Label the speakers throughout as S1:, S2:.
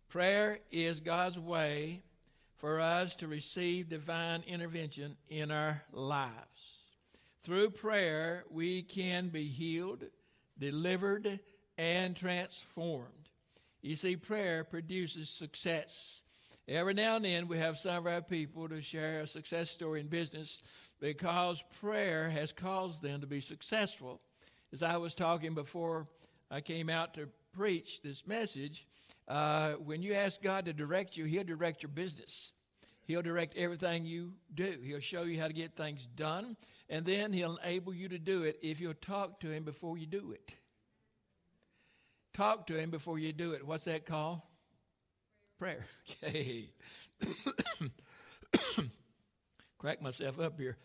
S1: Prayer is God's way for us to receive divine intervention in our lives. Through prayer, we can be healed, delivered, and transformed. You see, prayer produces success. Every now and then we have some of our people to share a success story in business because prayer has caused them to be successful. As I was talking before I came out to preach this message, when you ask God to direct you, He'll direct your business. He'll direct everything you do. He'll show you how to get things done, and then He'll enable you to do it if you'll talk to Him before you do it. Talk to Him before you do it. What's that called? Prayer. Okay. Crack myself up here.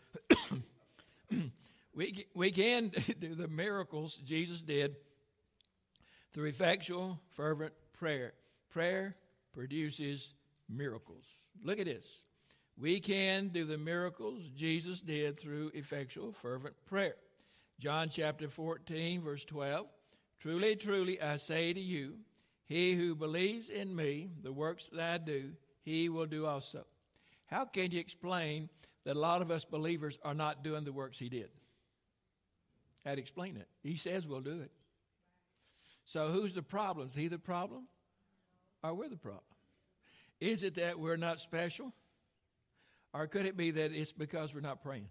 S1: We can do the miracles Jesus did through effectual, fervent prayer. Prayer produces miracles. Look at this. We can do the miracles Jesus did through effectual, fervent prayer. John chapter 14, verse 12. Truly, truly, I say to you, he who believes in me, the works that I do, he will do also. How can you explain that a lot of us believers are not doing the works he did? How to explain it? He says we'll do it. So who's the problem? Is he the problem? Or we're the problem? Is it that we're not special? Or could it be that it's because we're not praying?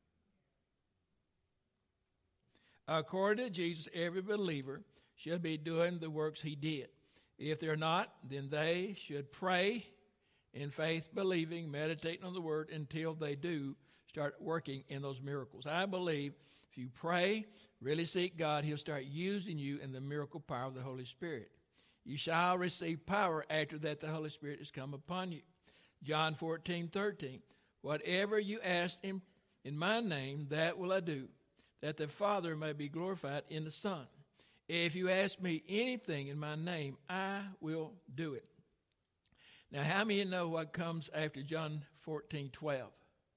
S1: According to Jesus, every believer should be doing the works he did. If they're not, then they should pray in faith, believing, meditating on the word until they do start working in those miracles. I believe if you pray, really seek God, He'll start using you in the miracle power of the Holy Spirit. You shall receive power after that the Holy Spirit has come upon you. John 14:13. Whatever you ask in my name, that will I do, that the Father may be glorified in the Son. If you ask me anything in my name, I will do it. Now, how many of you know what comes after John 14:12?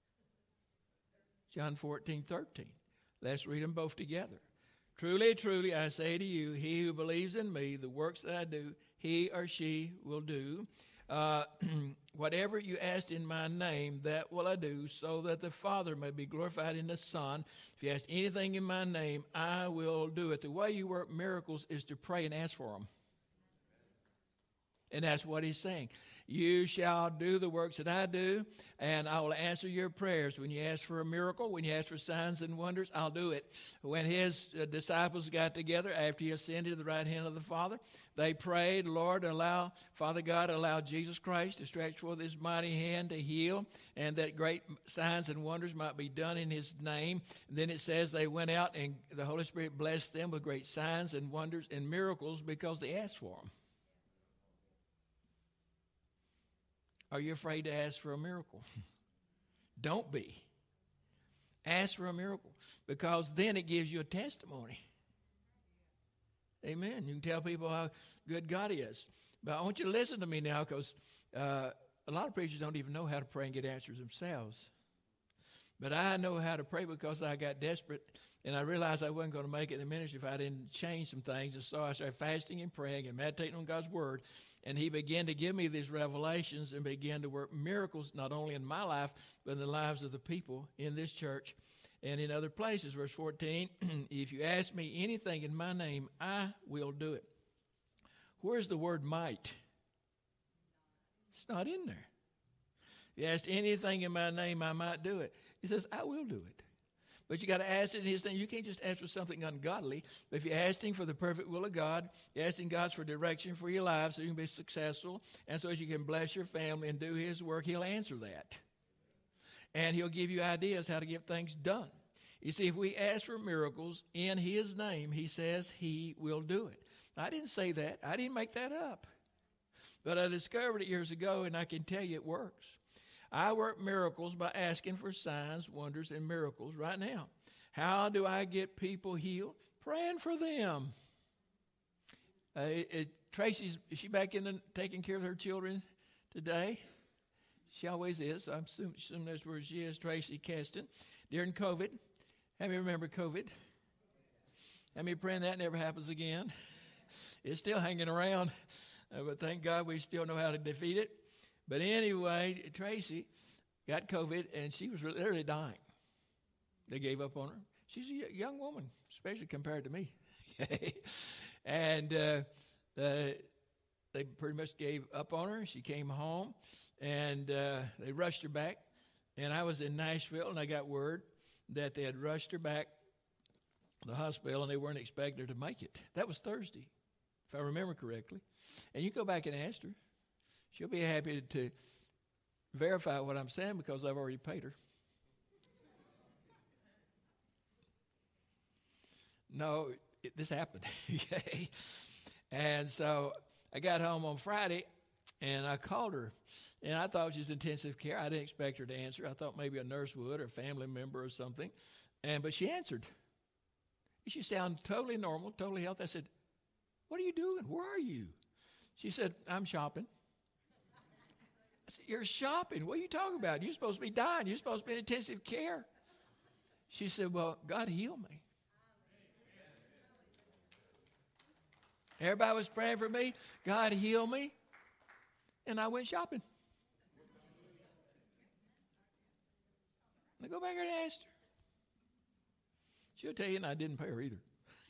S1: John 14:13. Let's read them both together. Truly, truly, I say to you, he who believes in me, the works that I do, he or she will do. Whatever you ask in my name, that will I do, so that the Father may be glorified in the Son. If you ask anything in my name, I will do it. The way you work miracles is to pray and ask for them. And that's what he's saying. You shall do the works that I do, and I will answer your prayers. When you ask for a miracle, when you ask for signs and wonders, I'll do it. When his disciples got together after he ascended to the right hand of the Father, they prayed, Lord, Father God, allow Jesus Christ to stretch forth his mighty hand to heal, and that great signs and wonders might be done in his name. And then it says they went out, and the Holy Spirit blessed them with great signs and wonders and miracles because they asked for them. Are you afraid to ask for a miracle? Don't be. Ask for a miracle, because then it gives you a testimony. Amen. You can tell people how good God is. But I want you to listen to me now, because a lot of preachers don't even know how to pray and get answers themselves. But I know how to pray because I got desperate, and I realized I wasn't going to make it in the ministry if I didn't change some things. And so I started fasting and praying and meditating on God's word. And he began to give me these revelations and began to work miracles, not only in my life, but in the lives of the people in this church and in other places. Verse 14, if you ask me anything in my name, I will do it. Where's the word might? It's not in there. If you ask anything in my name, I might do it. He says, I will do it. But you got to ask it in his name. You can't just ask for something ungodly. But if you're asking for the perfect will of God, you're asking God for direction for your life so you can be successful, and so as you can bless your family and do his work, he'll answer that. And he'll give you ideas how to get things done. You see, if we ask for miracles in his name, he says he will do it. I didn't say that. I didn't make that up. But I discovered it years ago, and I can tell you it works. I work miracles by asking for signs, wonders, and miracles right now. How do I get people healed? Praying for them. Tracy's, is she back in taking care of her children today? She always is. I assume that's where she is, Tracy Keston. During COVID, how many remember COVID? How many praying that never happens again? It's still hanging around. But thank God we still know how to defeat it. But anyway, Tracy got COVID, and she was literally dying. They gave up on her. She's a young woman, especially compared to me. And they pretty much gave up on her. She came home, and they rushed her back. And I was in Nashville, and I got word that they had rushed her back to the hospital, and they weren't expecting her to make it. That was Thursday, if I remember correctly. And you go back and ask her. She'll be happy to verify what I'm saying because I've already paid her. No, this happened. Okay. And so I got home on Friday, and I called her. And I thought she was intensive care. I didn't expect her to answer. I thought maybe a nurse would or a family member or something. But she answered. She sounded totally normal, totally healthy. I said, "What are you doing? Where are you?" She said, "I'm shopping." I said, "You're shopping? What are you talking about? You're supposed to be dying. You're supposed to be in intensive care." She said, "Well, God healed me." Everybody was praying for me. God healed me. And I went shopping. I go back there and ask her. She'll tell you, and I didn't pay her either.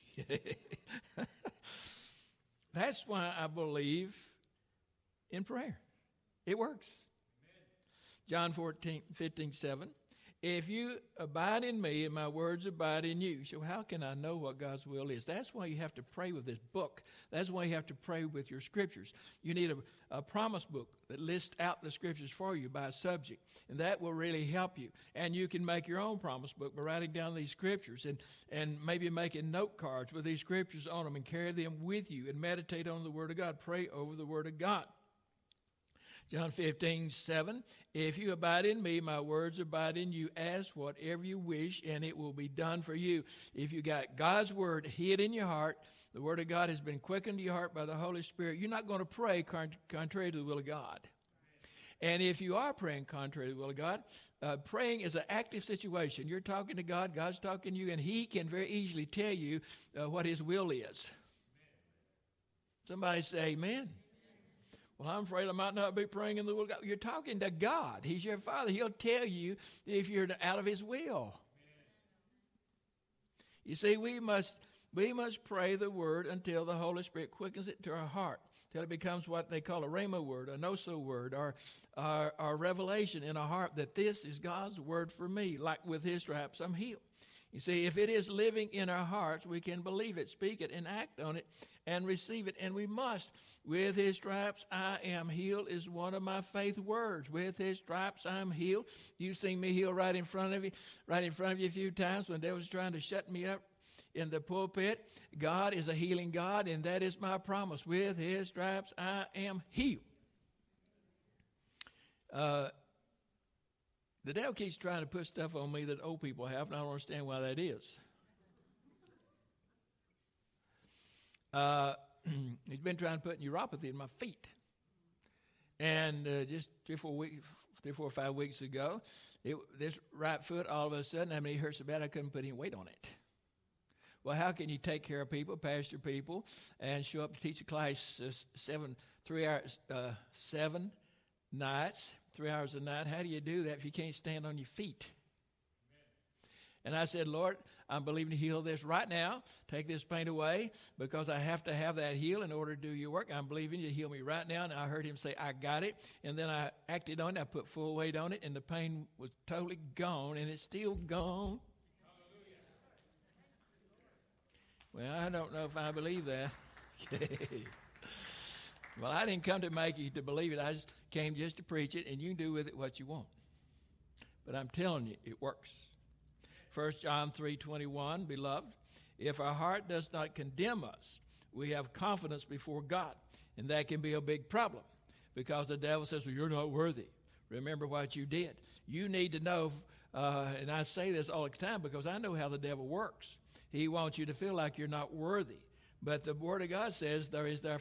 S1: That's why I believe in prayer. It works. John 15:7. If you abide in me and my words abide in you. So how can I know what God's will is? That's why you have to pray with this book. That's why you have to pray with your scriptures. You need a promise book that lists out the scriptures for you by subject. And that will really help you. And you can make your own promise book by writing down these scriptures and maybe making note cards with these scriptures on them and carry them with you and meditate on the Word of God. Pray over the Word of God. John 15:7, if you abide in me, my words abide in you. Ask whatever you wish, and it will be done for you. If you got God's word hid in your heart, the word of God has been quickened to your heart by the Holy Spirit, you're not going to pray contrary to the will of God. And if you are praying contrary to the will of God, praying is an active situation. You're talking to God, God's talking to you, and he can very easily tell you what his will is. Somebody say amen. Well, I'm afraid I might not be praying in the will of God. You're talking to God. He's your Father. He'll tell you if you're out of his will. You see, we must pray the word until the Holy Spirit quickens it to our heart, till it becomes what they call a rhema word, a noso word, or revelation in our heart that this is God's word for me. Like with his stripes, I'm healed. You see, if it is living in our hearts, we can believe it, speak it, and act on it, and receive it. And we must. With his stripes, I am healed is one of my faith words. With his stripes, I'm healed. You've seen me healed right in front of you a few times when the devil was trying to shut me up in the pulpit. God is a healing God, and that is my promise. With his stripes, I am healed. The devil keeps trying to put stuff on me that old people have, and I don't understand why that is. He's been trying to put neuropathy in my feet. And just 3 or 5 weeks ago, this right foot, all of a sudden, it hurt so bad I couldn't put any weight on it. Well, how can you take care of people, pastor people, and show up to teach a class 7 nights, 3 hours a night? How do you do that if you can't stand on your feet? And I said, Lord, I'm believing to heal this right now. Take this pain away because I have to have that heal in order to do your work. I'm believing you to heal me right now. And I heard him say, I got it. And then I acted on it. I put full weight on it. And the pain was totally gone. And it's still gone. Well, I don't know if I believe that. Well, I didn't come to make you to believe it. I just came just to preach it. And you can do with it what you want. But I'm telling you, it works. 1 John 3:21, beloved, if our heart does not condemn us, we have confidence before God. And that can be a big problem because the devil says, well, you're not worthy. Remember what you did. You need to know, and I say this all the time because I know how the devil works. He wants you to feel like you're not worthy. But the Word of God says there is therefore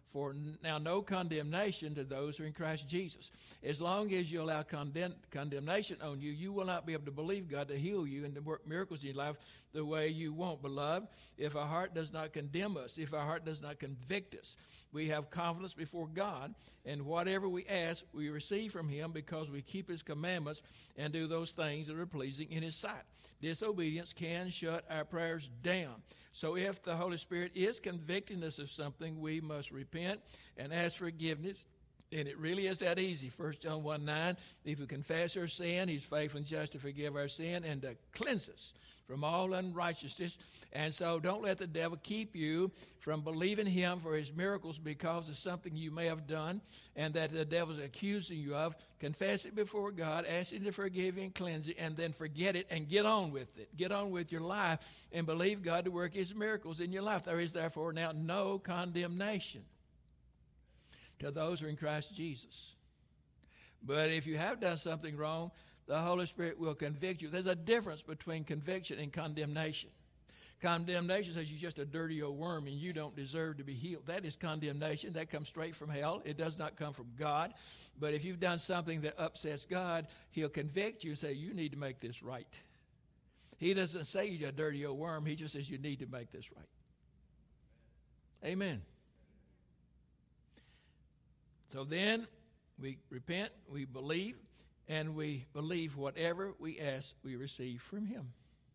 S1: for now no condemnation to those who are in Christ Jesus. As long as you allow condemnation on you, you will not be able to believe God to heal you and to work miracles in your life the way you want. Beloved, if our heart does not condemn us, if our heart does not convict us, we have confidence before God, and whatever we ask, we receive from him because we keep his commandments and do those things that are pleasing in his sight. Disobedience can shut our prayers down. So if the Holy Spirit is convicting us of something, we must repent and ask forgiveness. And it really is that easy. 1 John 1:9, if we confess our sin, he's faithful and just to forgive our sin and to cleanse us from all unrighteousness. And so don't let the devil keep you from believing him for his miracles because of something you may have done and that the devil's accusing you of. Confess it before God, ask him to forgive you and cleanse you, and then forget it and get on with it. Get on with your life and believe God to work his miracles in your life. There is therefore now no condemnation to those who are in Christ Jesus. But if you have done something wrong, the Holy Spirit will convict you. There's a difference between conviction and condemnation. Condemnation says you're just a dirty old worm and you don't deserve to be healed. That is condemnation. That comes straight from hell. It does not come from God. But if you've done something that upsets God, he'll convict you and say, you need to make this right. He doesn't say you're a dirty old worm. He just says you need to make this right. Amen. So then we repent, we believe, and we believe whatever we ask, we receive from him.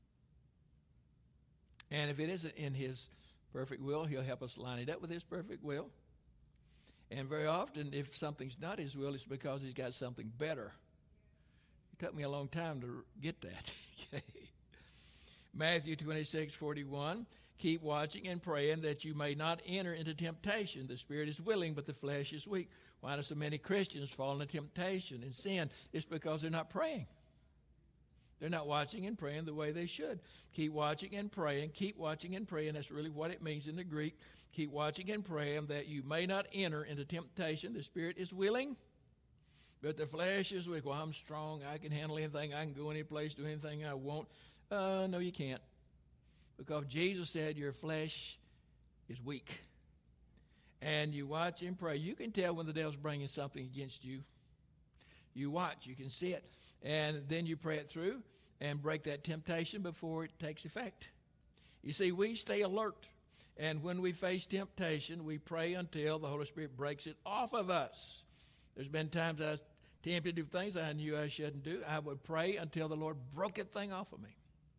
S1: And if it isn't in his perfect will, he'll help us line it up with his perfect will. And very often, if something's not his will, it's because he's got something better. It took me a long time to get that. Okay. Matthew 26:41. Keep watching and praying that you may not enter into temptation. The spirit is willing, but the flesh is weak. Why do so many Christians fall into temptation and sin? It's because they're not praying. They're not watching and praying the way they should. Keep watching and praying. Keep watching and praying. That's really what it means in the Greek. Keep watching and praying that you may not enter into temptation. The spirit is willing, but the flesh is weak. Well, I'm strong. I can handle anything. I can go any place, do anything I want. No, you can't. Because Jesus said your flesh is weak. And you watch and pray. You can tell when the devil's bringing something against you. You watch. You can see it. And then you pray it through and break that temptation before it takes effect. You see, we stay alert. And when we face temptation, we pray until the Holy Spirit breaks it off of us. There's been times I was tempted to do things I knew I shouldn't do. I would pray until the Lord broke that thing off of me.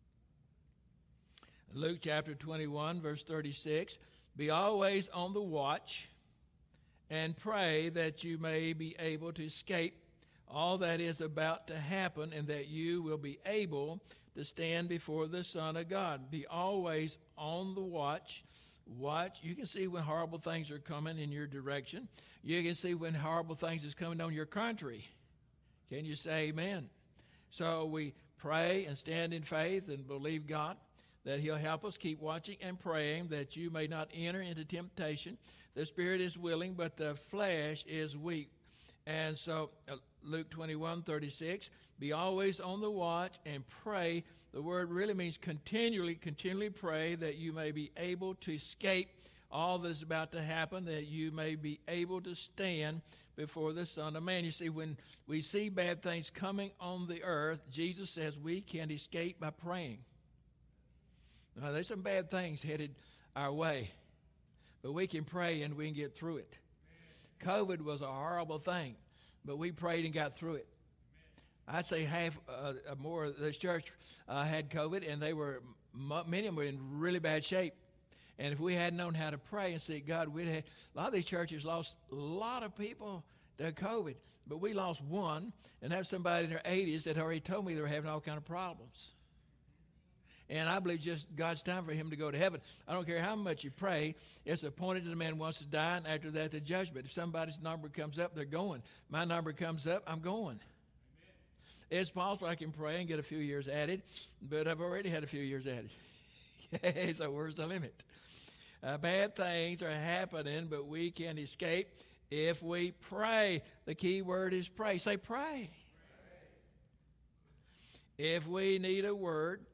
S1: Luke chapter 21, verse 36, be always on the watch and pray that you may be able to escape all that is about to happen and that you will be able to stand before the Son of God. Be always on the watch. Watch. You can see when horrible things are coming in your direction. You can see when horrible things is coming on your country. Can you say amen? So we pray and stand in faith and believe God that he'll help us. Keep watching and praying that you may not enter into temptation. The spirit is willing, but the flesh is weak. And so Luke 21:36, be always on the watch and pray. The word really means continually pray that you may be able to escape all that is about to happen, that you may be able to stand before the Son of Man. You see, when we see bad things coming on the earth, Jesus says we can escape by praying. Now, there's some bad things headed our way, but we can pray and we can get through it. COVID was a horrible thing, but we prayed and got through it. I'd say half more of this church had COVID, and many of them were in really bad shape. And if we had known how to pray and seek God, a lot of these churches lost a lot of people to COVID, but we lost one, and that's somebody in their 80s that already told me they were having all kind of problems. And I believe just God's time for him to go to heaven. I don't care how much you pray. It's appointed that the man wants to die, and after that, the judgment. If somebody's number comes up, they're going. My number comes up, I'm going. Amen. It's possible I can pray and get a few years added, but I've already had a few years added. So where's the limit? Bad things are happening, but we can escape if we pray. The key word is pray. Say pray. If we need a word,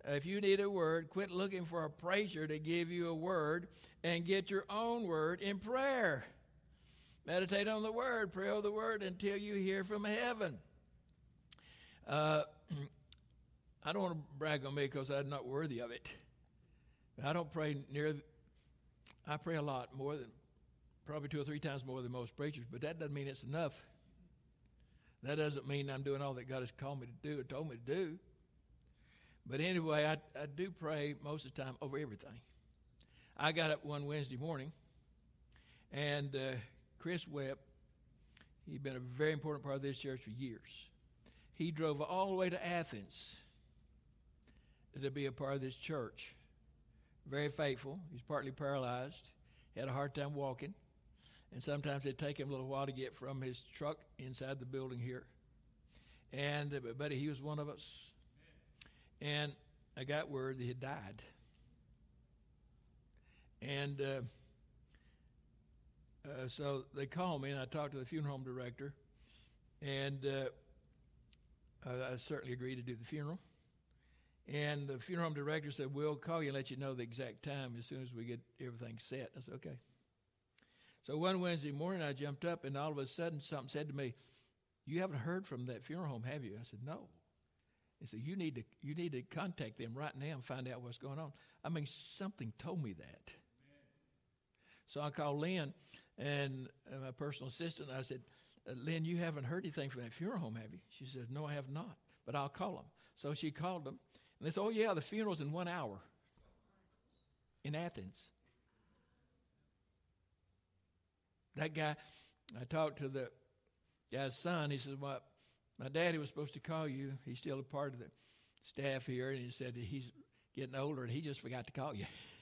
S1: if you need a word, quit looking for a preacher to give you a word and get your own word in prayer. Meditate on the word, pray over the word until you hear from heaven. I don't want to brag on me because I'm not worthy of it. I don't pray I pray a lot, more than, probably 2 or 3 times more than most preachers, but that doesn't mean it's enough. That doesn't mean I'm doing all that God has called me to do or told me to do. But anyway, I do pray most of the time over everything. I got up one Wednesday morning, and Chris Webb, he'd been a very important part of this church for years. He drove all the way to Athens to be a part of this church. Very faithful. He's partly paralyzed. Had a hard time walking. And sometimes it'd take him a little while to get from his truck inside the building here. And but he was one of us. And I got word that he had died. And so they called me, and I talked to the funeral home director. And I certainly agreed to do the funeral. And the funeral home director said, we'll call you and let you know the exact time as soon as we get everything set. I said, okay. So one Wednesday morning, I jumped up, and all of a sudden something said to me, you haven't heard from that funeral home, have you? I said, no. He said, you need to contact them right now and find out what's going on. I mean, something told me that. So I called Lynn, and my personal assistant. I said, Lynn, you haven't heard anything from that funeral home, have you? She said, no, I have not, but I'll call them. So she called them, and they said, oh, yeah, the funeral's in 1 hour in Athens. That guy, I talked to the guy's son. He said, well, my daddy was supposed to call you. He's still a part of the staff here, and he said that he's getting older, and he just forgot to call you.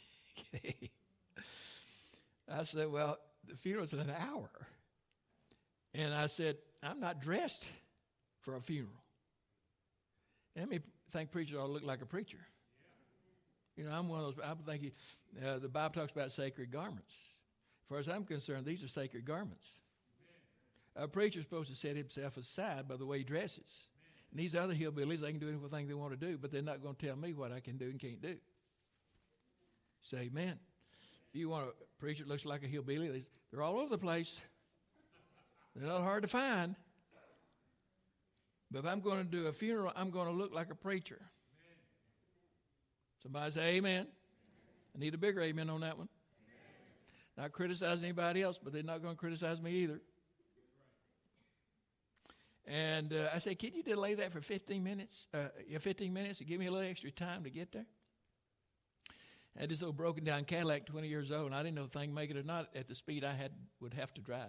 S1: I said, well, the funeral's in an hour. And I said, I'm not dressed for a funeral. Let me think preachers ought to look like a preacher. You know, I'm one of those, I think the Bible talks about sacred garments. As far as I'm concerned, these are sacred garments. A preacher's supposed to set himself aside by the way he dresses. And these other hillbillies, they can do anything they want to do, but they're not going to tell me what I can do and can't do. Say amen. If you want a preacher that looks like a hillbilly, they're all over the place. They're not hard to find. But if I'm going to do a funeral, I'm going to look like a preacher. Somebody say amen. I need a bigger amen on that one. Not criticize anybody else, but they're not going to criticize me either. And I said, can you delay that for 15 minutes? 15 minutes to give me a little extra time to get there? I had this old broken down Cadillac, 20 years old, and I didn't know if the thing make it or not at the speed I would have to drive.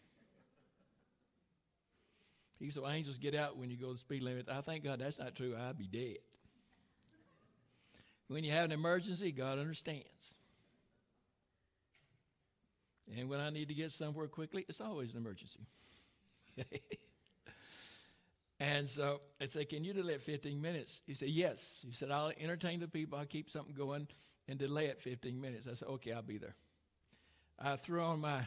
S1: He said, angels get out when you go the speed limit. I thank God that's not true. I'd be dead. When you have an emergency, God understands. And when I need to get somewhere quickly, it's always an emergency. And so I said, can you delay it 15 minutes? He said, yes. He said, I'll entertain the people. I'll keep something going and delay it 15 minutes. I said, okay, I'll be there. I threw on my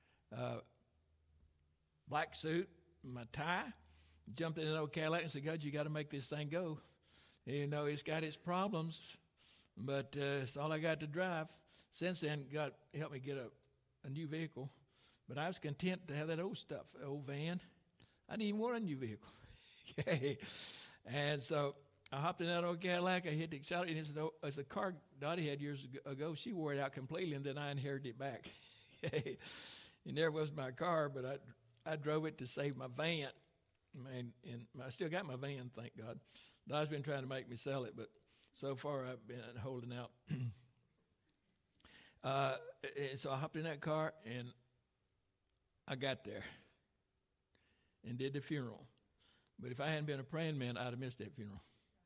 S1: black suit, my tie, jumped in an old Cadillac and said, God, you got to make this thing go. You know, it's got its problems, but it's all I got to drive. Since then, God helped me get a new vehicle, but I was content to have that old stuff, old van. I didn't even want a new vehicle. Okay. And so I hopped in that old Cadillac. I hit the accelerator, and it's a car Dottie had years ago. She wore it out completely, and then I inherited it back. It never was my car, but I drove it to save my van. And I still got my van, thank God. Dottie's been trying to make me sell it, but so far I've been holding out. So I hopped in that car, and I got there and did the funeral. But if I hadn't been a praying man, I'd have missed that funeral.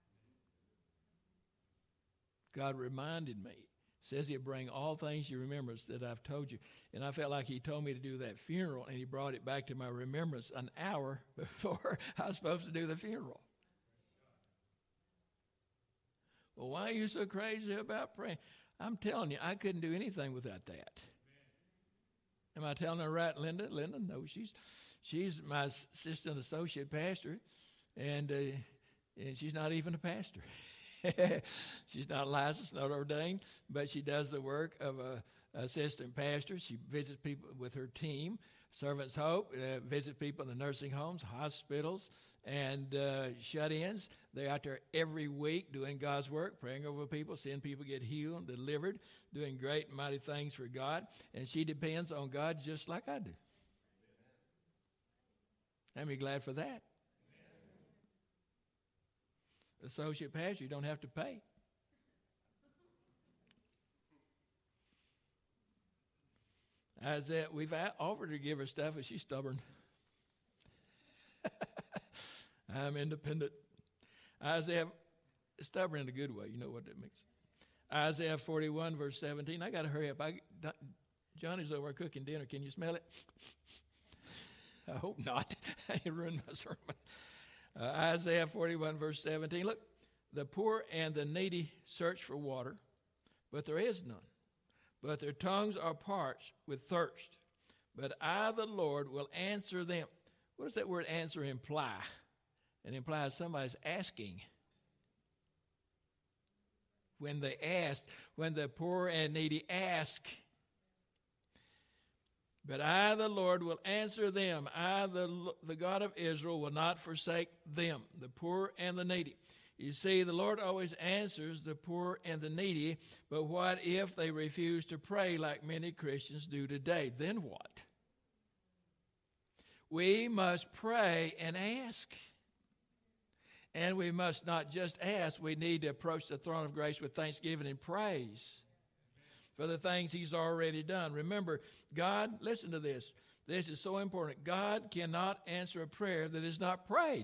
S1: God reminded me. Says he'll bring all things to remembrance that I've told you. And I felt like he told me to do that funeral, and he brought it back to my remembrance an hour before I was supposed to do the funeral. Well, why are you so crazy about praying? I'm telling you, I couldn't do anything without that. Am I telling her right, Linda? Linda, no, she's my assistant associate pastor, and she's not even a pastor. She's not licensed, not ordained, but she does the work of a assistant pastor. She visits people with her team. Servants Hope visits people in the nursing homes, hospitals, and shut-ins. They're out there every week doing God's work, praying over people, seeing people get healed, delivered, doing great and mighty things for God. And she depends on God just like I do. I'm glad for that. Associate pastor, you don't have to pay. Isaiah, we've offered to give her stuff, but she's stubborn. I'm independent. Isaiah, stubborn in a good way. You know what that means. Isaiah 41, verse 17. I got to hurry up. Johnny's over cooking dinner. Can you smell it? I hope not. I ruined my sermon. Isaiah 41, verse 17. Look, the poor and the needy search for water, but there is none. But their tongues are parched with thirst. But I, the Lord, will answer them. What does that word answer imply? It implies somebody's asking. When they ask, when the poor and needy ask. But I, the Lord, will answer them. I, the God of Israel, will not forsake them, the poor and the needy. You see, the Lord always answers the poor and the needy, but what if they refuse to pray like many Christians do today? Then what? We must pray and ask. And we must not just ask, we need to approach the throne of grace with thanksgiving and praise for the things he's already done. Remember, God, listen to this. This is so important. God cannot answer a prayer that is not prayed.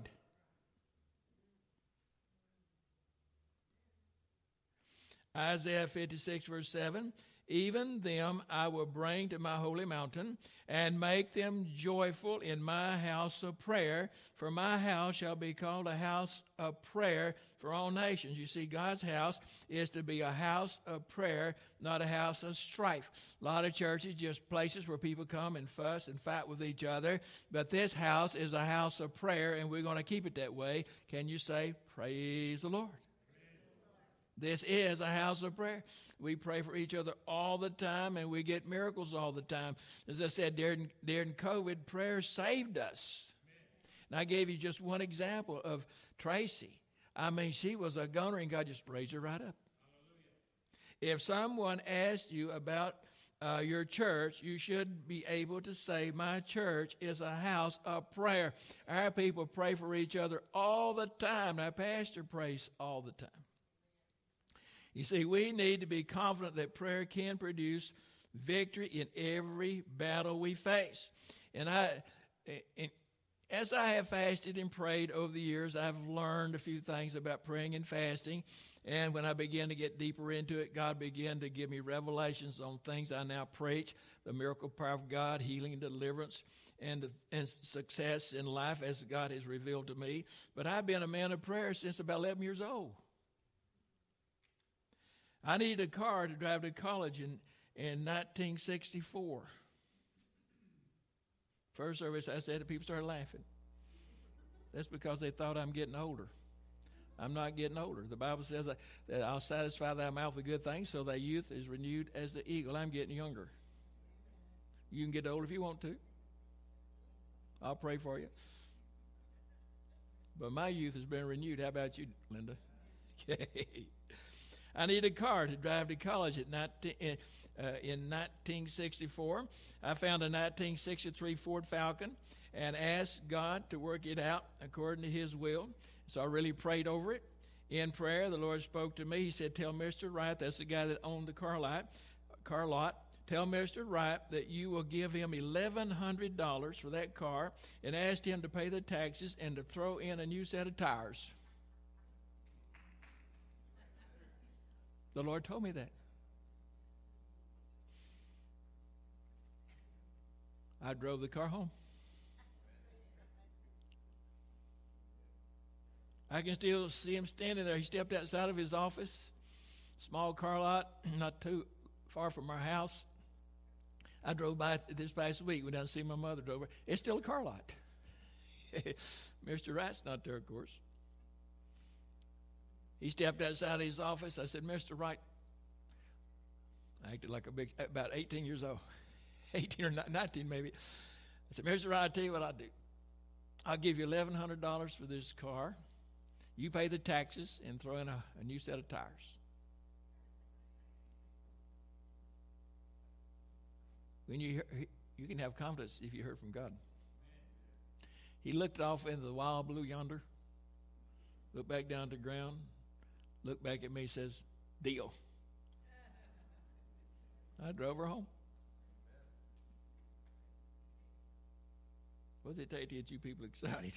S1: Isaiah 56, verse 7, even them I will bring to my holy mountain and make them joyful in my house of prayer, for my house shall be called a house of prayer for all nations. You see, God's house is to be a house of prayer, not a house of strife. A lot of churches just places where people come and fuss and fight with each other, but this house is a house of prayer, and we're going to keep it that way. Can you say, praise the Lord? This is a house of prayer. We pray for each other all the time, and we get miracles all the time. As I said, during COVID, prayer saved us. And I gave you just one example of Tracy. I mean, she was a gunner, and God just raised her right up. If someone asked you about your church, you should be able to say, my church is a house of prayer. Our people pray for each other all the time. Our pastor prays all the time. You see, we need to be confident that prayer can produce victory in every battle we face. And as I have fasted and prayed over the years, I've learned a few things about praying and fasting. And when I began to get deeper into it, God began to give me revelations on things I now preach, the miracle power of God, healing and deliverance, and success in life as God has revealed to me. But I've been a man of prayer since about 11 years old. I needed a car to drive to college in 1964. First service, I said, and people started laughing. That's because they thought I'm getting older. I'm not getting older. The Bible says that I'll satisfy thy mouth with good things, so thy youth is renewed as the eagle. I'm getting younger. You can get older if you want to. I'll pray for you. But my youth has been renewed. How about you, Linda? Okay. I needed a car to drive to college in 1964. I found a 1963 Ford Falcon and asked God to work it out according to his will. So I really prayed over it. In prayer, the Lord spoke to me. He said, tell Mr. Wright, that's the guy that owned the car lot, tell Mr. Wright that you will give him $1,100 for that car and ask him to pay the taxes and to throw in a new set of tires. The Lord told me that. I drove the car home. I can still see him standing there. He stepped outside of his office, small car lot, not too far from our house. I drove by this past week. Went down to see my mother. Drove over. It's still a car lot. Mr. Wright's not there, of course. He stepped outside his office. I said, Mr. Wright, I acted like about 18 years old, 18 or 19 maybe. I said, Mr. Wright, I'll tell you what I'll do. I'll give you $1,100 for this car. You pay the taxes and throw in a new set of tires. When you can have confidence if you heard from God. He looked off into the wild blue yonder, looked back down to the ground, looked back at me, says, deal. I drove her home. What does it take to get you people excited?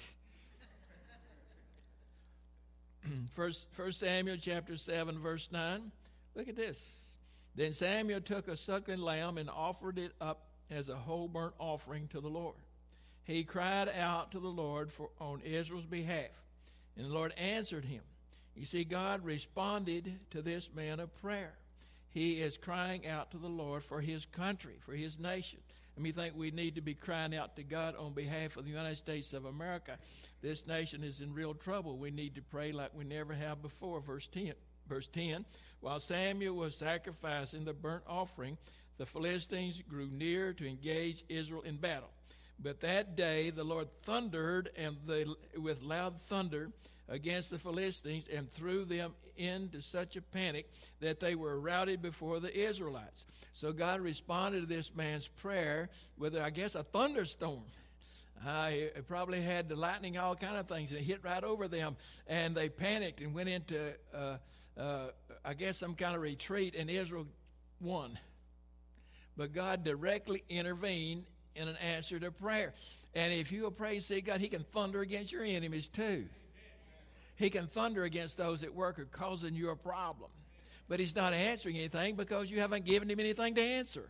S1: First Samuel chapter 7, verse 9. Look at this. Then Samuel took a suckling lamb and offered it up as a whole burnt offering to the Lord. He cried out to the Lord on Israel's behalf, and the Lord answered him. You see, God responded to this man of prayer. He is crying out to the Lord for his country, for his nation. And we think we need to be crying out to God on behalf of the United States of America. This nation is in real trouble. We need to pray like we never have before. Verse 10, while Samuel was sacrificing the burnt offering, the Philistines grew near to engage Israel in battle. But that day the Lord thundered with loud thunder against the Philistines and threw them into such a panic that they were routed before the Israelites. So God responded to this man's prayer with, I guess, a thunderstorm. It probably had the lightning, all kind of things, and it hit right over them, and they panicked and went into, I guess, some kind of retreat, and Israel won. But God directly intervened in an answer to prayer. And if you will pray and say, God, he can thunder against your enemies too. He can thunder against those at work who are causing you a problem. But he's not answering anything because you haven't given him anything to answer.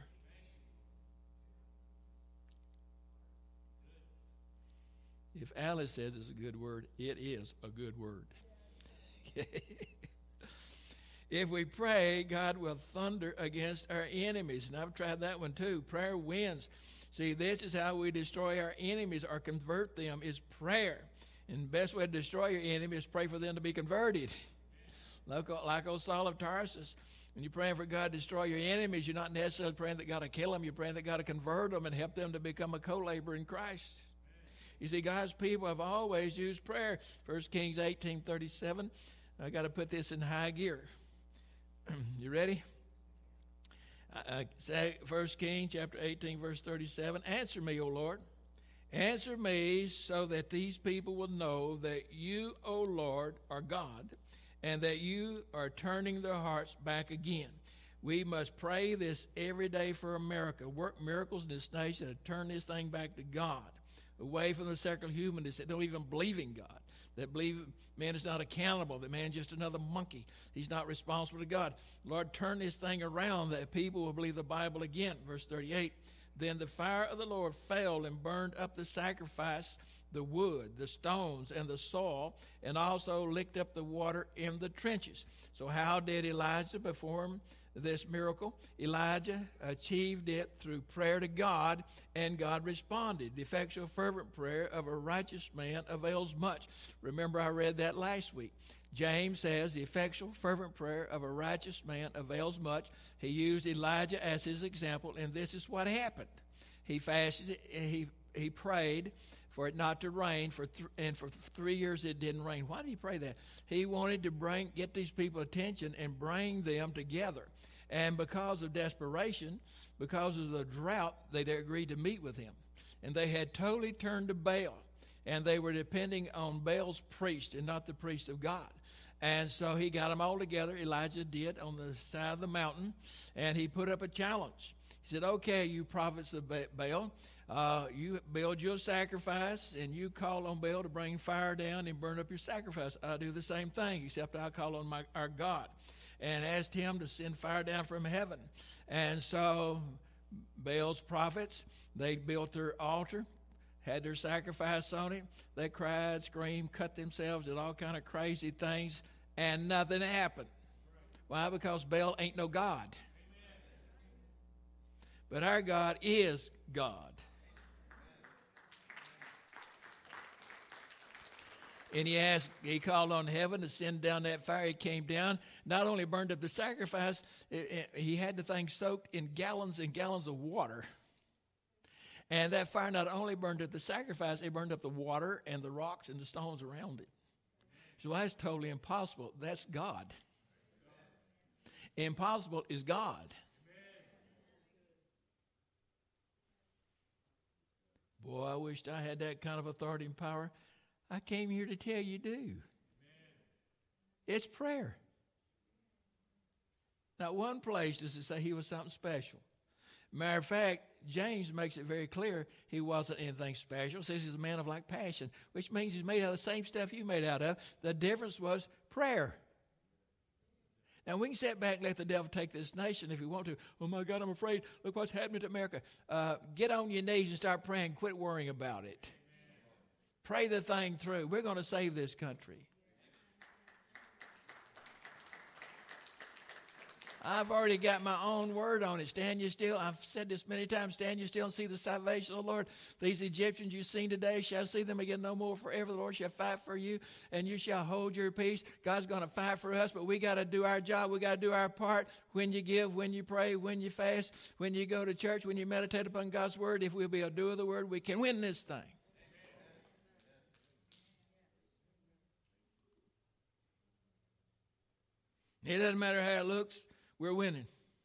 S1: If Alice says it's a good word, it is a good word. If we pray, God will thunder against our enemies. And I've tried that one too. Prayer wins. See, this is how we destroy our enemies or convert them, is prayer. And the best way to destroy your enemy is pray for them to be converted. Like old Saul of Tarsus. When you're praying for God to destroy your enemies, you're not necessarily praying that God will kill them. You're praying that God will convert them and help them to become a co-laborer in Christ. You see, God's people have always used prayer. 1 Kings 18:37. I got to put this in high gear. You ready? 1 Kings chapter 18, verse 37. Answer me, O Lord. Answer me so that these people will know that you, O Lord, are God, and that you are turning their hearts back again. We must pray this every day for America. Work miracles in this nation to turn this thing back to God, away from the secular humanists that don't even believe in God, that believe man is not accountable, that man's just another monkey. He's not responsible to God. Lord, turn this thing around that people will believe the Bible again. Verse 38, then the fire of the Lord fell and burned up the sacrifice, the wood, the stones, and the soil, and also licked up the water in the trenches. So how did Elijah perform this miracle? Elijah achieved it through prayer to God, and God responded. The effectual fervent prayer of a righteous man avails much. Remember, I read that last week. James says the effectual fervent prayer of a righteous man avails much. He used Elijah as his example, and this is what happened. He fasted, he prayed for it not to rain, and for 3 years it didn't rain. Why did he pray that? He wanted to get these people attention and bring them together. And because of desperation, because of the drought, they agreed to meet with him. And they had totally turned to Baal. And they were depending on Baal's priest and not the priest of God. And so he got them all together, Elijah did, on the side of the mountain. And he put up a challenge. He said, okay, you prophets of Baal, you build your sacrifice and you call on Baal to bring fire down and burn up your sacrifice. I'll do the same thing, except I'll call on our God. And asked him to send fire down from heaven. And so Baal's prophets, they built their altar, had their sacrifice on it. They cried, screamed, cut themselves, did all kind of crazy things, and nothing happened. Why? Because Baal ain't no God. But our God is God. And he called on heaven to send down that fire. It came down, not only burned up the sacrifice, he had the thing soaked in gallons and gallons of water. And that fire not only burned up the sacrifice, it burned up the water and the rocks and the stones around it. So that's totally impossible. That's God. Impossible is God. Boy, I wished I had that kind of authority and power. I came here to tell you do. Amen. It's prayer. Not one place does it say he was something special. Matter of fact, James makes it very clear he wasn't anything special. Says he's a man of like passion, which means he's made out of the same stuff you made out of. The difference was prayer. Now, we can sit back and let the devil take this nation if we want to. Oh, my God, I'm afraid. Look what's happening to America. Get on your knees and start praying. Quit worrying about it. Pray the thing through. We're going to save this country. I've already got my own word on it. Stand you still. I've said this many times. Stand you still and see the salvation of the Lord. These Egyptians you've seen today shall see them again no more forever. The Lord shall fight for you, and you shall hold your peace. God's going to fight for us, but we got to do our job. We got to do our part. When you give, when you pray, when you fast, when you go to church, when you meditate upon God's word, if we'll be a doer of the word, we can win this thing. It doesn't matter how it looks. We're winning.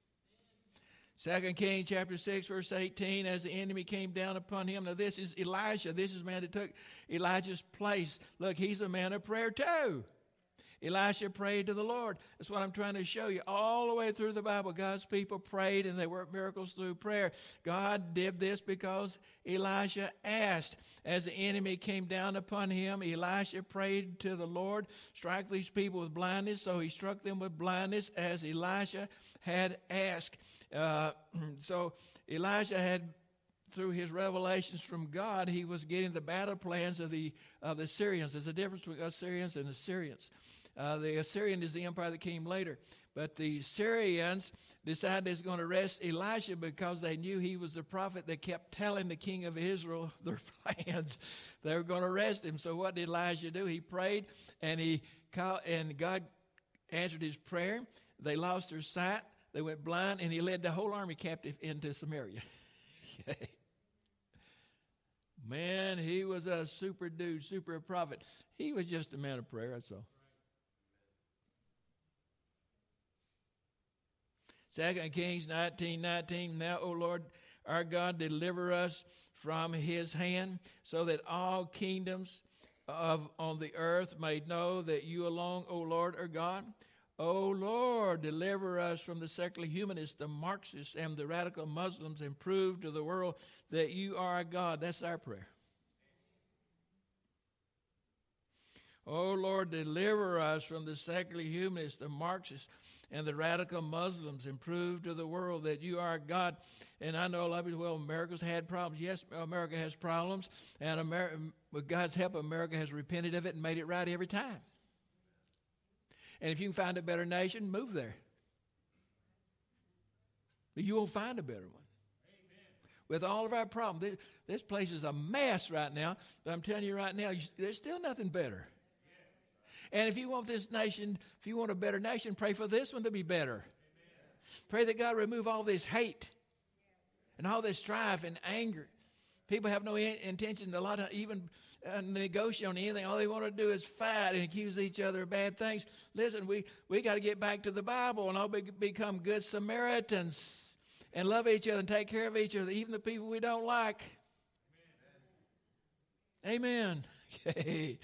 S1: 2 Kings chapter 6, verse 18, as the enemy came down upon him. Now this is Elisha. This is a man that took Elijah's place. Look, he's a man of prayer too. Elisha prayed to the Lord. That's what I'm trying to show you. All the way through the Bible, God's people prayed and they worked miracles through prayer. God did this because Elisha asked. As the enemy came down upon him, Elisha prayed to the Lord, strike these people with blindness. So he struck them with blindness as Elisha had asked. So Elisha had, through his revelations from God, he was getting the battle plans of the Syrians. There's a difference between Assyrians and Assyrians. The Assyrian is the empire that came later. But the Syrians decided they was going to arrest Elisha because they knew he was the prophet that kept telling the king of Israel their plans. They were going to arrest him. So what did Elijah do? He prayed, and God answered his prayer. They lost their sight. They went blind, and he led the whole army captive into Samaria. Man, he was a super dude, super prophet. He was just a man of prayer, that's all. 2 Kings 19:19. Now, O Lord, our God, deliver us from his hand, so that all kingdoms on the earth may know that you alone, O Lord, are God. O Lord, deliver us from the secular humanists, the Marxists, and the radical Muslims, and prove to the world that you are God. That's our prayer. O Lord, deliver us from the secular humanists, the Marxists, and the radical Muslims, and prove to the world that you are God. And I know a lot of people, well, America's had problems. Yes, America has problems. And with God's help, America has repented of it and made it right every time. And if you can find a better nation, move there. But you won't find a better one. Amen. With all of our problems, this place is a mess right now. But I'm telling you right now, there's still nothing better. And if you want this nation, if you want a better nation, pray for this one to be better. Amen. Pray that God remove all this hate and all this strife and anger. People have no intention, a lot of even negotiate on anything. All they want to do is fight and accuse each other of bad things. Listen, we got to get back to the Bible and all become good Samaritans and love each other and take care of each other, even the people we don't like. Amen. Okay.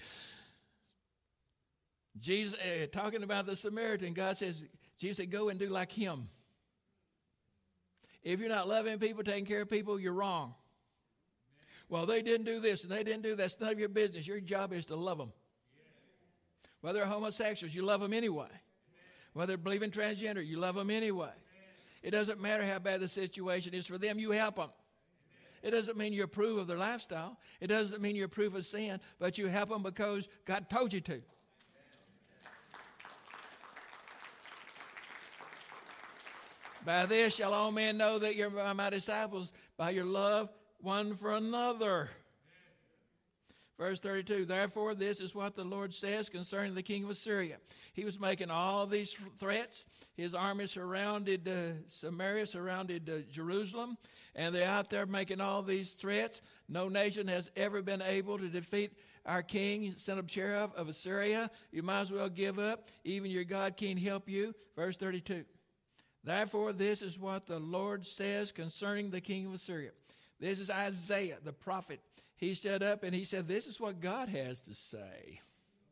S1: Jesus, talking about the Samaritan, God says, Jesus said, go and do like him. If you're not loving people, taking care of people, you're wrong. Well, they didn't do this and they didn't do that. That's none of your business. Your job is to love them. Whether they're homosexuals, you love them anyway. Whether they believe in transgender, you love them anyway. It doesn't matter how bad the situation is for them, you help them. It doesn't mean you approve of their lifestyle. It doesn't mean you approve of sin, but you help them because God told you to. By this shall all men know that you're my disciples, by your love one for another. Verse 32, therefore this is what the Lord says concerning the king of Assyria. He was making all these threats. His army surrounded Samaria, surrounded Jerusalem, and they're out there making all these threats. No nation has ever been able to defeat our king, Sennacherib of Assyria. You might as well give up. Even your God can't help you. Verse 32, therefore this is what the Lord says concerning the king of Assyria. This is Isaiah, the prophet. He stood up and he said, this is what God has to say.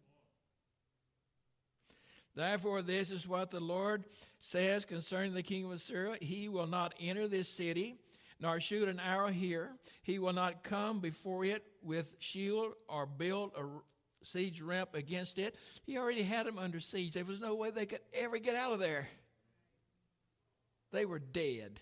S1: Therefore, this is what the Lord says concerning the king of Assyria. He will not enter this city, nor shoot an arrow here. He will not come before it with shield or build a siege ramp against it. He already had them under siege. There was no way they could ever get out of there. They were dead.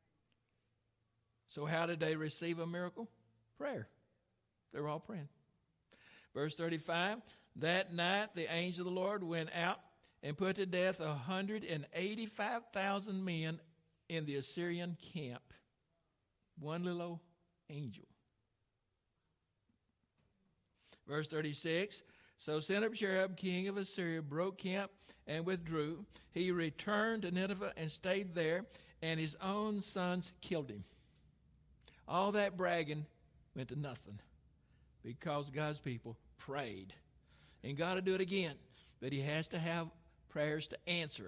S1: So how did they receive a miracle? Prayer. They were all praying. Verse 35, that night the angel of the Lord went out and put to death 185,000 men in the Assyrian camp. One little angel. Verse 36, so Sennacherib, king of Assyria, broke camp and withdrew. He returned to Nineveh and stayed there, and his own sons killed him. All that bragging went to nothing because God's people prayed. And God will do it again, but he has to have prayers to answer.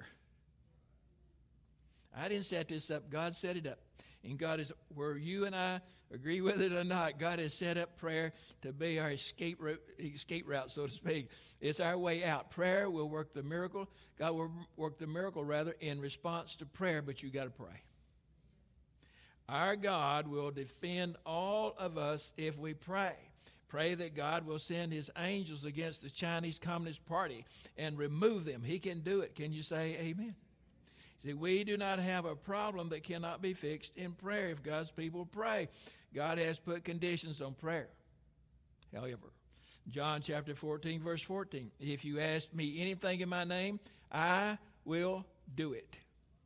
S1: I didn't set this up. God set it up. And God is, where you and I agree with it or not, God has set up prayer to be our escape route, so to speak. It's our way out. Prayer will work the miracle. God will work the miracle, rather, in response to prayer, but you got to pray. Our God will defend all of us if we pray. Pray that God will send his angels against the Chinese Communist Party and remove them. He can do it. Can you say amen? See, we do not have a problem that cannot be fixed in prayer if God's people pray. God has put conditions on prayer. However, John chapter 14, verse 14, if you ask me anything in my name, I will do it.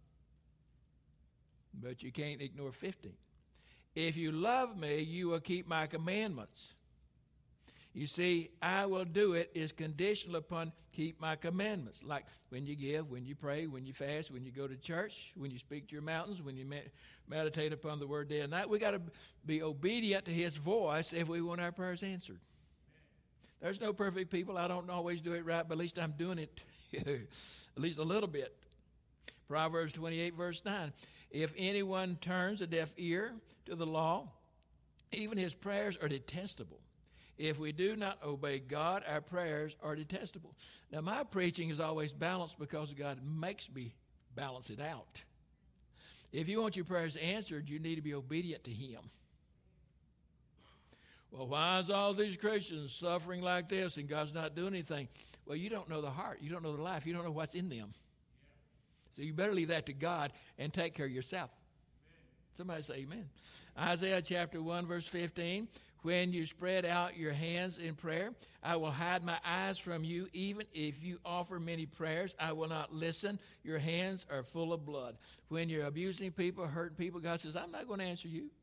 S1: But you can't ignore 15. If you love me, you will keep my commandments. You see, I will do it is conditional upon keep my commandments. Like when you give, when you pray, when you fast, when you go to church, when you speak to your mountains, when you meditate upon the word day and night. We got to be obedient to his voice if we want our prayers answered. There's no perfect people. I don't always do it right, but at least I'm doing it at least a little bit. Proverbs 28, verse 9. If anyone turns a deaf ear to the law, even his prayers are detestable. If we do not obey God, our prayers are detestable. Now, my preaching is always balanced because God makes me balance it out. If you want your prayers answered, you need to be obedient to him. Well, why is all these Christians suffering like this and God's not doing anything? Well, you don't know the heart. You don't know the life. You don't know what's in them. So you better leave that to God and take care of yourself. Somebody say amen. Isaiah chapter 1, verse 15. When you spread out your hands in prayer, I will hide my eyes from you. Even if you offer many prayers, I will not listen. Your hands are full of blood. When you're abusing people, hurting people, God says, I'm not going to answer you.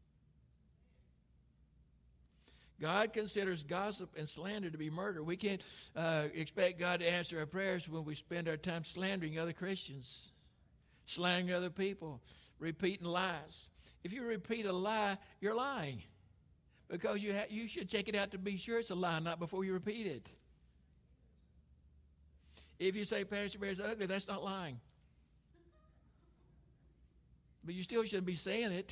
S1: God considers gossip and slander to be murder. We can't expect God to answer our prayers when we spend our time slandering other Christians, slandering other people, repeating lies. If you repeat a lie, you're lying. Because you should check it out to be sure it's a lie, not before you repeat it. If you say Pastor Bear's ugly, that's not lying. But you still shouldn't be saying it.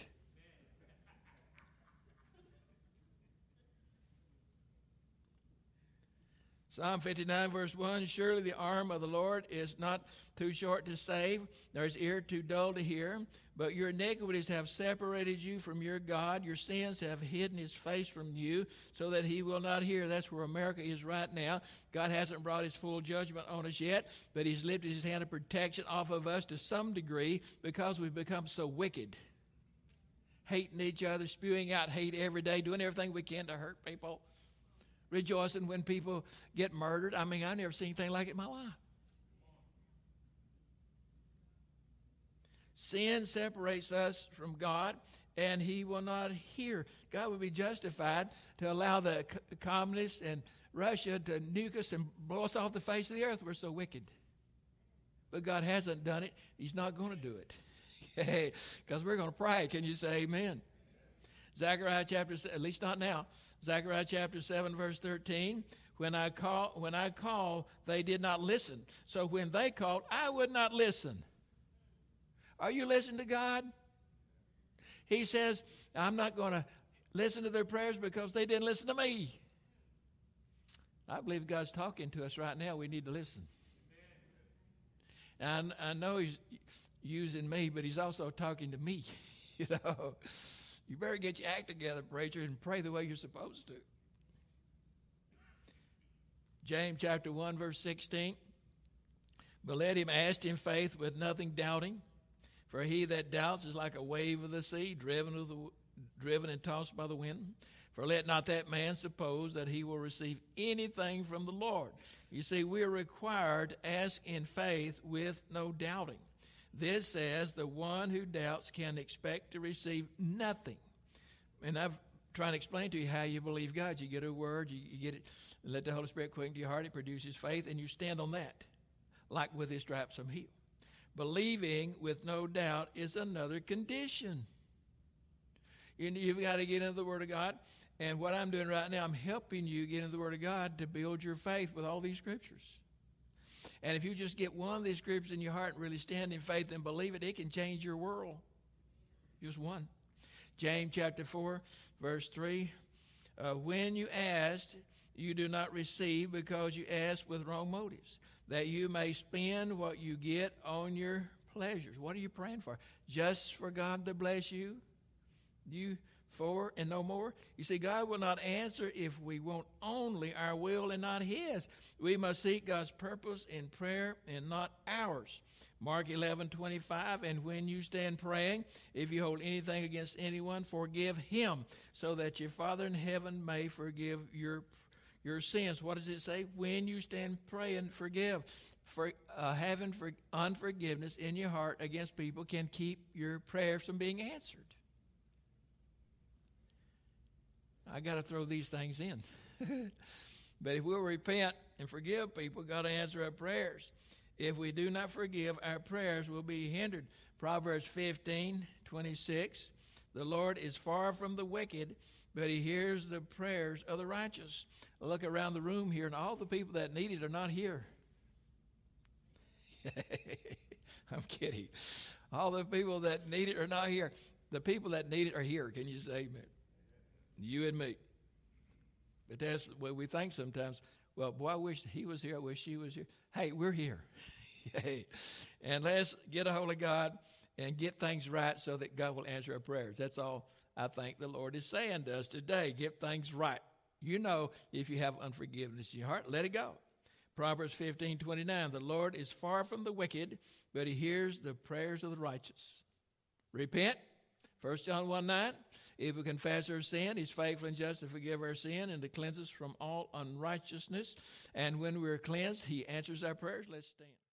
S1: Psalm 59, verse 1, surely the arm of the Lord is not too short to save, nor his ear too dull to hear. But your iniquities have separated you from your God. Your sins have hidden his face from you so that he will not hear. That's where America is right now. God hasn't brought his full judgment on us yet, but he's lifted his hand of protection off of us to some degree because we've become so wicked. Hating each other, spewing out hate every day, doing everything we can to hurt people. Rejoicing when people get murdered. I mean, I've never seen anything like it in my life. Sin separates us from God, and he will not hear. God would be justified to allow the communists and Russia to nuke us and blow us off the face of the earth. We're so wicked. But God hasn't done it. He's not going to do it. Because we're going to pray. Can you say amen? Zechariah chapter, at least not now. Zechariah chapter 7, verse 13. When I called, they did not listen. So when they called, I would not listen. Are you listening to God? He says, I'm not going to listen to their prayers because they didn't listen to me. I believe God's talking to us right now. We need to listen. And I know he's using me, but he's also talking to me. You know, you better get your act together, preacher, and pray the way you're supposed to. James chapter 1, verse 16. But let him ask in faith with nothing doubting. For he that doubts is like a wave of the sea, driven and tossed by the wind. For let not that man suppose that he will receive anything from the Lord. You see, we are required to ask in faith with no doubting. This says the one who doubts can expect to receive nothing. And I've tried to explain to you how you believe God. You get a word, you get it, and let the Holy Spirit quicken to your heart. It produces faith, and you stand on that. Like with his stripes I'm healed. Believing with no doubt is another condition. You've got to get into the Word of God. And what I'm doing right now, I'm helping you get into the Word of God to build your faith with all these scriptures. And if you just get one of these scriptures in your heart and really stand in faith and believe it, it can change your world. Just one. James chapter 4, verse 3. When you ask, you do not receive because you ask with wrong motives, that you may spend what you get on your pleasures. What are you praying for? Just for God to bless you? You for and no more? You see, God will not answer if we want only our will and not his. We must seek God's purpose in prayer and not ours. Mark 11:25, and when you stand praying, if you hold anything against anyone, forgive him, so that your Father in heaven may forgive your sins. What does it say? When you stand praying, forgive. Having unforgiveness in your heart against people can keep your prayers from being answered. I got to throw these things in. But if we'll repent and forgive people, God will answer our prayers. If we do not forgive, our prayers will be hindered. Proverbs 15:26. The Lord is far from the wicked, but he hears the prayers of the righteous. I look around the room here, and all the people that need it are not here. I'm kidding. All the people that need it are not here. The people that need it are here. Can you say amen? You and me. But that's what we think sometimes. Well, boy, I wish he was here. I wish she was here. Hey, we're here. And let's get a hold of God and get things right so that God will answer our prayers. That's all I think the Lord is saying to us today. Get things right. You know, if you have unforgiveness in your heart, let it go. Proverbs 15:29. The Lord is far from the wicked, but he hears the prayers of the righteous. Repent. 1 John 1:9. If we confess our sin, he's faithful and just to forgive our sin and to cleanse us from all unrighteousness. And when we're cleansed, he answers our prayers. Let's stand.